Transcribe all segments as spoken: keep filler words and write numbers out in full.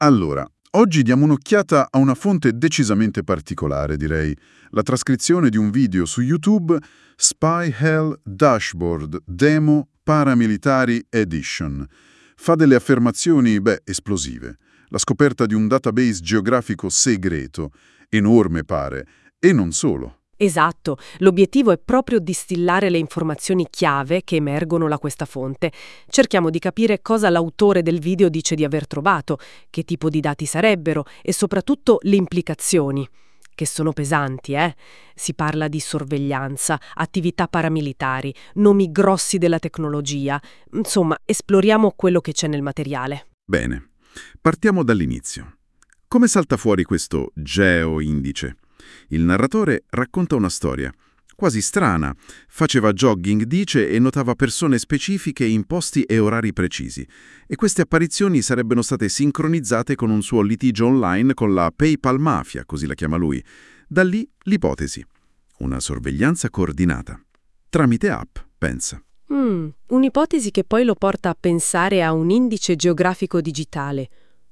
Allora, oggi diamo un'occhiata a una fonte decisamente particolare, direi. La trascrizione di un video su YouTube Spy Hell Dashboard Demo Paramilitari Edition. Fa delle affermazioni, beh, esplosive. La scoperta di un database geografico segreto, enorme pare, e non solo. Esatto, l'obiettivo è proprio distillare le informazioni chiave che emergono da questa fonte. Cerchiamo di capire cosa l'autore del video dice di aver trovato, che tipo di dati sarebbero e soprattutto le implicazioni, che sono pesanti, eh? Si parla di sorveglianza, attività paramilitari, nomi grossi della tecnologia. Insomma, esploriamo quello che c'è nel materiale. Bene, partiamo dall'inizio. Come salta fuori questo geo-indice? Il narratore racconta una storia, quasi strana. Faceva jogging, dice, e notava persone specifiche in posti e orari precisi. E queste apparizioni sarebbero state sincronizzate con un suo litigio online con la PayPal Mafia, così la chiama lui. Da lì l'ipotesi. Una sorveglianza coordinata. Tramite app, pensa. Mm, un'ipotesi che poi lo porta a pensare a un indice geografico digitale,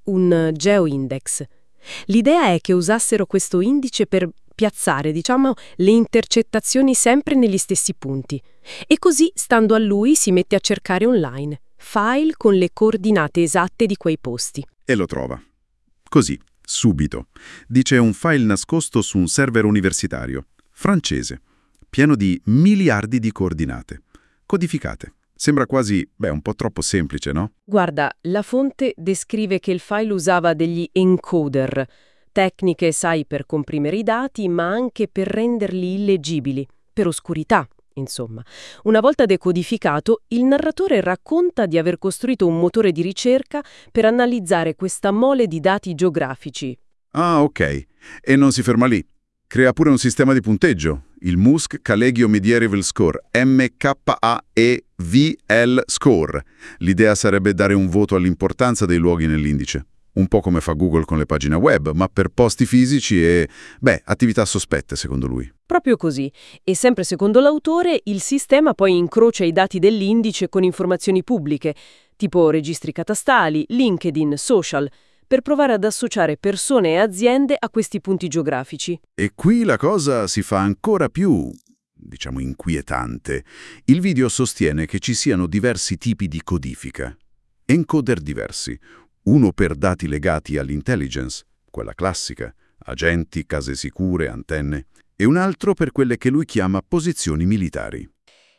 un GeoIndex. L'idea è che usassero questo indice per piazzare, diciamo, le intercettazioni sempre negli stessi punti. E così, stando a lui, si mette a cercare online file con le coordinate esatte di quei posti. E lo trova. Così, subito. Dice un file nascosto su un server universitario, francese, pieno di miliardi di coordinate, codificate. Sembra quasi, beh, un po' troppo semplice, no? Guarda, la fonte descrive che il file usava degli encoder, tecniche, sai, per comprimere i dati, ma anche per renderli illeggibili, per oscurità, insomma. Una volta decodificato, il narratore racconta di aver costruito un motore di ricerca per analizzare questa mole di dati geografici. Ah, ok. E non si ferma lì. Crea pure un sistema di punteggio, il M U S C Collegio Medieval Score, M K A E V L Score. L'idea sarebbe dare un voto all'importanza dei luoghi nell'indice. Un po' come fa Google con le pagine web, ma per posti fisici e, beh, attività sospette, secondo lui. Proprio così. E sempre secondo l'autore, il sistema poi incrocia i dati dell'indice con informazioni pubbliche, tipo registri catastali, LinkedIn, social, per provare ad associare persone e aziende a questi punti geografici. E qui la cosa si fa ancora più, diciamo, inquietante. Il video sostiene che ci siano diversi tipi di codifica. Encoder diversi. Uno per dati legati all'intelligence, quella classica, agenti, case sicure, antenne, e un altro per quelle che lui chiama posizioni militari.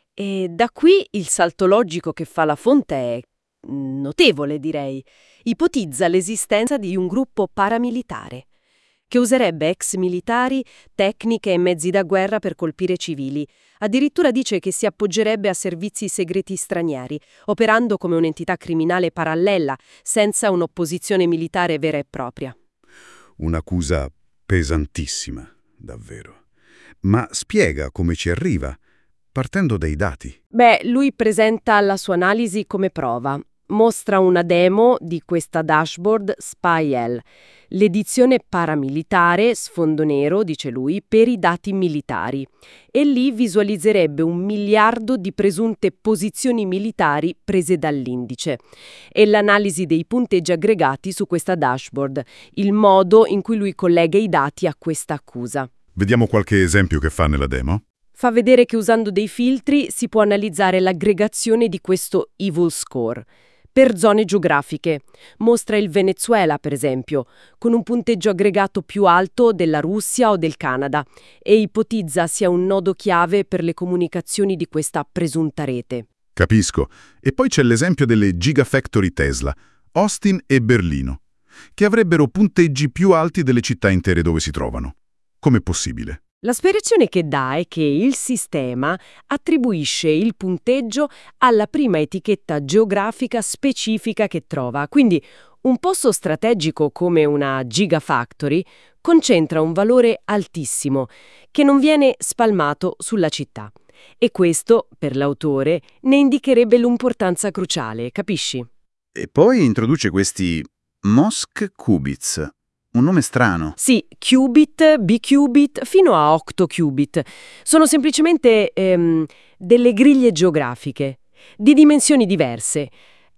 E da qui il salto logico che fa la fonte è notevole, direi. Ipotizza l'esistenza di un gruppo paramilitare che userebbe ex militari, tecniche e mezzi da guerra per colpire civili. Addirittura dice che si appoggerebbe a servizi segreti stranieri, operando come un'entità criminale parallela, senza un'opposizione militare vera e propria. Un'accusa pesantissima, davvero. Ma spiega come ci arriva, partendo dai dati. Beh, lui presenta la sua analisi come prova. Mostra una demo di questa dashboard Spy Hell, l'edizione paramilitare, sfondo nero, dice lui, per i dati militari. E lì visualizzerebbe un miliardo di presunte posizioni militari prese dall'indice. E l'analisi dei punteggi aggregati su questa dashboard, il modo in cui lui collega i dati a questa accusa. Vediamo qualche esempio che fa nella demo? Fa vedere che usando dei filtri si può analizzare l'aggregazione di questo Evil Score. Per zone geografiche. Mostra il Venezuela, per esempio, con un punteggio aggregato più alto della Russia o del Canada, e ipotizza sia un nodo chiave per le comunicazioni di questa presunta rete. Capisco. E poi c'è l'esempio delle Gigafactory Tesla, Austin e Berlino, che avrebbero punteggi più alti delle città intere dove si trovano. Com'è possibile? La spiegazione che dà è che il sistema attribuisce il punteggio alla prima etichetta geografica specifica che trova, quindi un posto strategico come una Gigafactory concentra un valore altissimo che non viene spalmato sulla città. E questo, per l'autore, ne indicherebbe l'importanza cruciale, capisci? E poi introduce questi M O S C qubits. Un nome strano. Sì, qubit, biqubit, fino a octoqubit. Sono semplicemente ehm, delle griglie geografiche, di dimensioni diverse.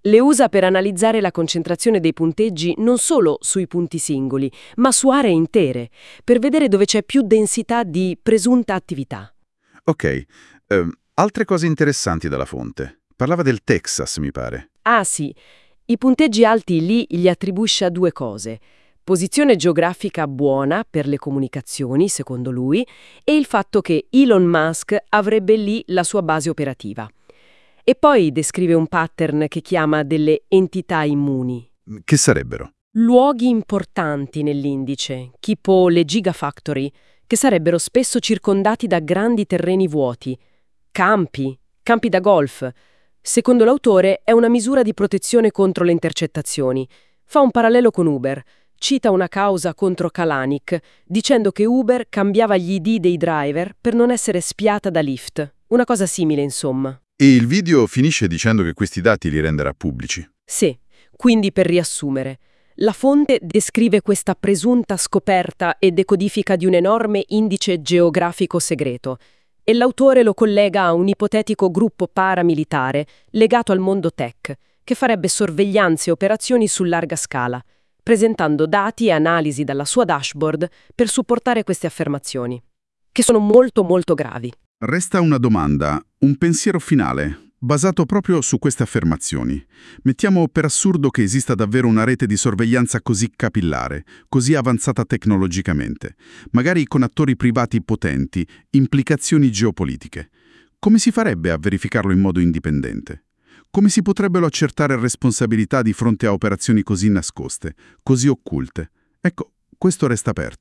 Le usa per analizzare la concentrazione dei punteggi non solo sui punti singoli, ma su aree intere, per vedere dove c'è più densità di presunta attività. Ok, ehm, altre cose interessanti dalla fonte. Parlava del Texas, mi pare. Ah sì, i punteggi alti lì gli attribuisce a due cose. Posizione geografica buona per le comunicazioni, secondo lui, e il fatto che Elon Musk avrebbe lì la sua base operativa. E poi descrive un pattern che chiama delle entità immuni. Che sarebbero? Luoghi importanti nell'indice, tipo le Gigafactory, che sarebbero spesso circondati da grandi terreni vuoti, campi, campi da golf. Secondo l'autore è una misura di protezione contro le intercettazioni. Fa un parallelo con Uber. Cita una causa contro Kalanick, dicendo che Uber cambiava gli I D dei driver per non essere spiata da Lyft. Una cosa simile, insomma. E il video finisce dicendo che questi dati li renderà pubblici. Sì, quindi per riassumere, la fonte descrive questa presunta scoperta e decodifica di un enorme indice geografico segreto, e l'autore lo collega a un ipotetico gruppo paramilitare legato al mondo tech, che farebbe sorveglianze e operazioni su larga scala, presentando dati e analisi dalla sua dashboard per supportare queste affermazioni, che sono molto molto gravi. Resta una domanda, un pensiero finale, basato proprio su queste affermazioni. Mettiamo per assurdo che esista davvero una rete di sorveglianza così capillare, così avanzata tecnologicamente, magari con attori privati potenti, implicazioni geopolitiche. Come si farebbe a verificarlo in modo indipendente? Come si potrebbero accertare responsabilità di fronte a operazioni così nascoste, così occulte? Ecco, questo resta aperto.